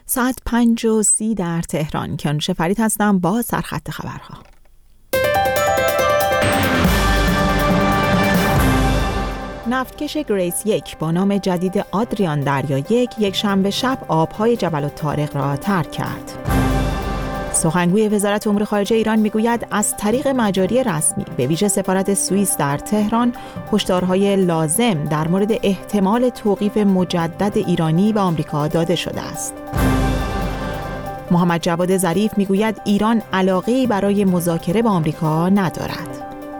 ساعت 5:30 در تهران. کیانوش فرید هستم با سرخط خبرها. نفتکش گریس 1 با نام جدید آدریان دریا 1 شنبه شب آبهای جبل الطارق را ترک کرد. سخنگوی وزارت امور خارجه ایران میگوید از طریق مجاری رسمی به ویژه سفارت سوئیس در تهران هشدارهای لازم در مورد احتمال توقیف مجدد ایرانی به آمریکا داده شده است. محمد جواد ظریف میگوید ایران علاقه‌ای برای مذاکره با آمریکا ندارد.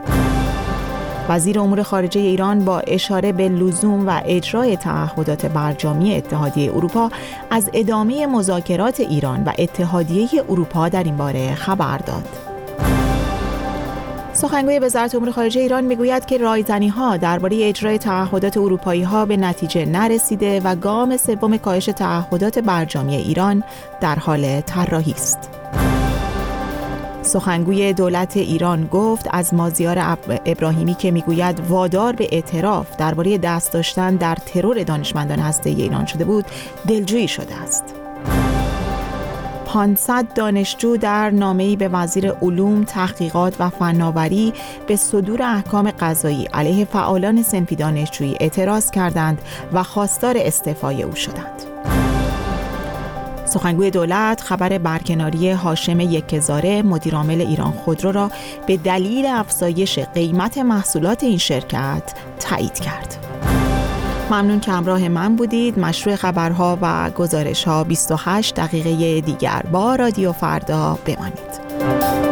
وزیر امور خارجه ایران با اشاره به لزوم و اجرای تعهدات برجامی اتحادیه اروپا از ادامه مذاکرات ایران و اتحادیه اروپا در این باره خبر داد. سخنگوی وزارت امور خارجه ایران میگوید که رایزنی‌ها درباره اجرای تعهدات اروپایی‌ها به نتیجه نرسیده و گام سوم کاهش تعهدات برجامی ایران در حال طراحی است. سخنگوی دولت ایران گفت از مازیار ابراهیمی که میگوید وادار به اعتراف درباره دست داشتن در ترور دانشمندان هسته‌ای ایران شده بود دلجویی شده است. 500 دانشجو در نامه‌ای به وزیر علوم، تحقیقات و فناوری به صدور احکام قضایی علیه فعالان صنفی دانشجویی اعتراض کردند و خواستار استعفای او شدند. سخنگوی دولت خبر برکناری هاشم یکهزاره مدیرعامل ایران خودرو را به دلیل افزایش قیمت محصولات این شرکت تایید کرد. ممنون که همراه من بودید. مشروع خبرها و گزارش‌ها 28 دقیقه دیگر با رادیو فردا بمانید.